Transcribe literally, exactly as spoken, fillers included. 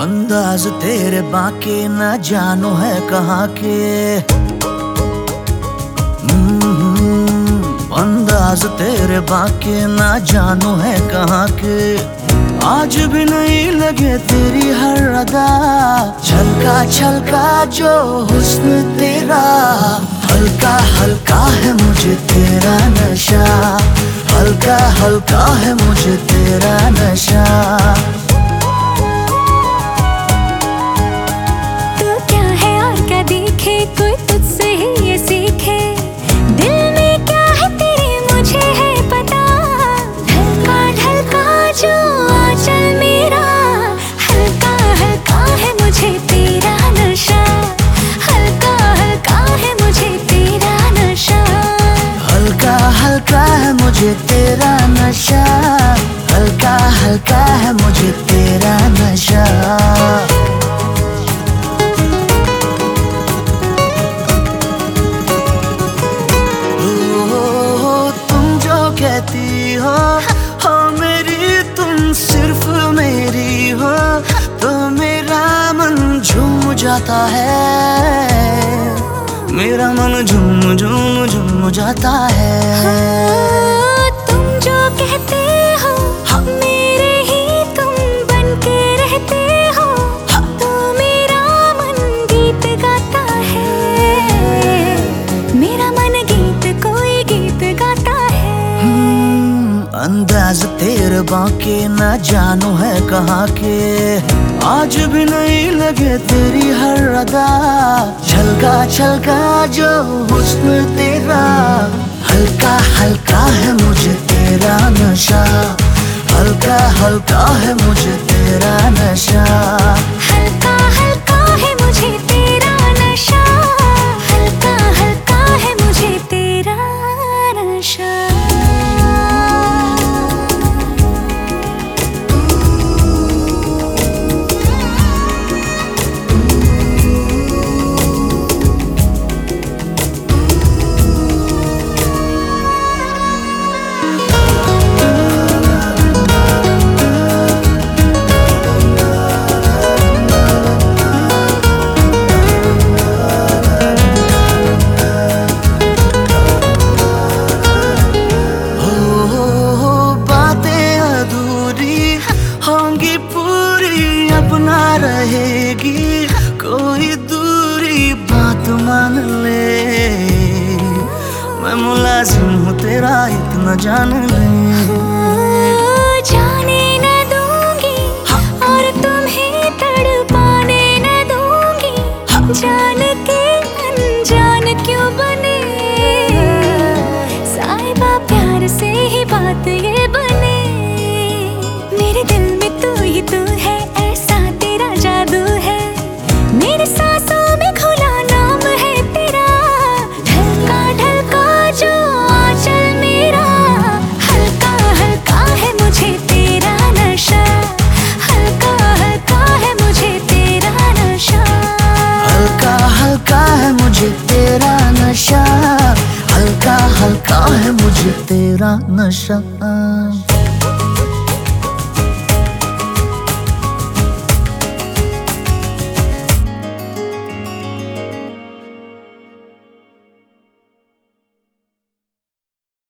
अंदाज तेरे बाके न जानो है कहाँ के। अंदाज तेरे बाके न जानो है कहाँ के। आज भी नहीं लगे तेरी हर अदा, छलका छलका जो हुस्न तेरा। हल्का हल्का है मुझे तेरा नशा, हल्का हल्का है मुझे तेरा नशा। तू क्या है और क्या देखे, कोई तुझसे ही ये सीखे। दिल में क्या है तेरे मुझे है पता। हल्का ढलका जो आंचल मेरा, हल्का हल्का है मुझे तेरा नशा। हल्का हल्का है मुझे तेरा नशा। हल्का हल्का है मुझे तेरा नशा, हल्का हल्का है मुझे तेरा नशा। ओ, तुम जो कहती हो हो मेरी, तुम सिर्फ मेरी हो, तो मेरा मन झूम जाता है। मेरा मन झूम झूम झूम जाता है। तुम जो कहते हो मेरे ही तुम बन के रहते हो, तो मेरा मन गीत गाता है। मेरा मन गीत कोई गीत गाता है। अंदाज तेरे बाके न जानो है कहाँ के। आज भी नहीं लगे तेरी हर अदा, छलका छलका जो हुस्न तेरा। हल्का हल्का है मुझे तेरा नशा, हल्का हल्का है मुझे तेरा नशा। हल्का हल्का है मुझे तेरा नशा, हल्का हल्का है मुझे तेरा नशा। होंगी पूरी अपना रहेगी, कोई दूरी बात मान ले। मैं मुलाजिम हूँ तेरा इतना जान ले। जाने न दूंगी और तुम्हें तड़पाने न दूंगी। जान के अनजान क्यों बने, साहिबा प्यार से ही बात ये बने। मेरे दिल में तू ही तू है, ऐसा तेरा जादू है। मेरे सांसों में खुला नाम है तेरा। ढलका ढलका जो आंचल मेरा, हल्का हल्का है मुझे तेरा नशा। हल्का हल्का है मुझे तेरा नशा। हल्का हल्का है मुझे तेरा नशा, हल्का हल्का है मुझे तेरा नशा।